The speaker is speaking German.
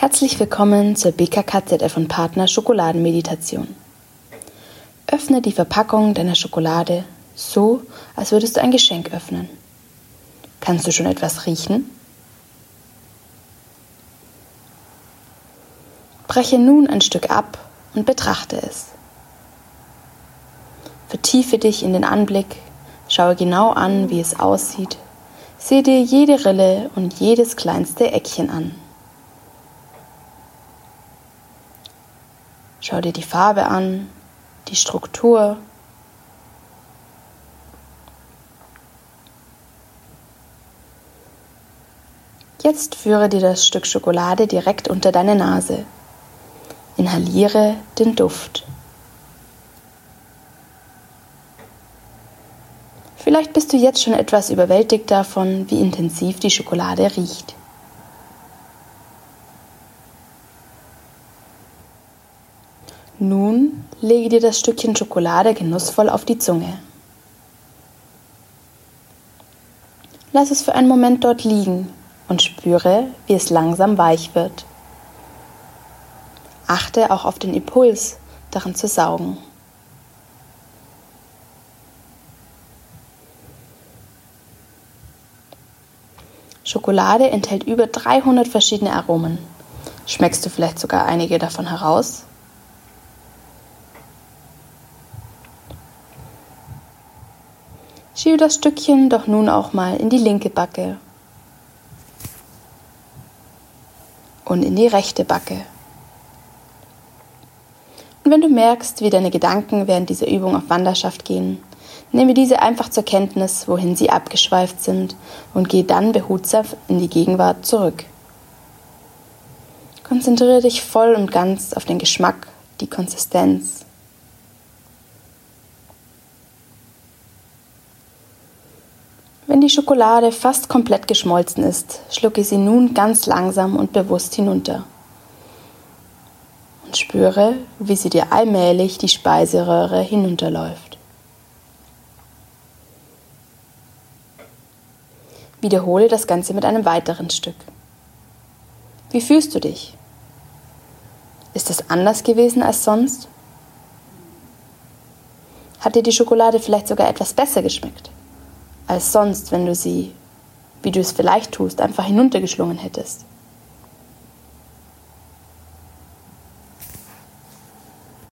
Herzlich willkommen zur BKKZF und Partner Schokoladenmeditation. Öffne die Verpackung deiner Schokolade so, als würdest du ein Geschenk öffnen. Kannst du schon etwas riechen? Breche nun ein Stück ab und betrachte es. Vertiefe dich in den Anblick, schaue genau an, wie es aussieht. Sehe dir jede Rille und jedes kleinste Eckchen an. Schau dir die Farbe an, die Struktur. Jetzt führe dir das Stück Schokolade direkt unter deine Nase. Inhaliere den Duft. Vielleicht bist du jetzt schon etwas überwältigt davon, wie intensiv die Schokolade riecht. Nun lege dir das Stückchen Schokolade genussvoll auf die Zunge. Lass es für einen Moment dort liegen und spüre, wie es langsam weich wird. Achte auch auf den Impuls, daran zu saugen. Schokolade enthält über 300 verschiedene Aromen. Schmeckst du vielleicht sogar einige davon heraus? Schiebe das Stückchen doch nun auch mal in die linke Backe und in die rechte Backe. Und wenn du merkst, wie deine Gedanken während dieser Übung auf Wanderschaft gehen, nehme diese einfach zur Kenntnis, wohin sie abgeschweift sind, und gehe dann behutsam in die Gegenwart zurück. Konzentriere dich voll und ganz auf den Geschmack, die Konsistenz. Wenn die Schokolade fast komplett geschmolzen ist, schlucke sie nun ganz langsam und bewusst hinunter. Und spüre, wie sie dir allmählich die Speiseröhre hinunterläuft. Wiederhole das Ganze mit einem weiteren Stück. Wie fühlst du dich? Ist es anders gewesen als sonst? Hat dir die Schokolade vielleicht sogar etwas besser geschmeckt als sonst, wenn du sie, wie du es vielleicht tust, einfach hinuntergeschlungen hättest?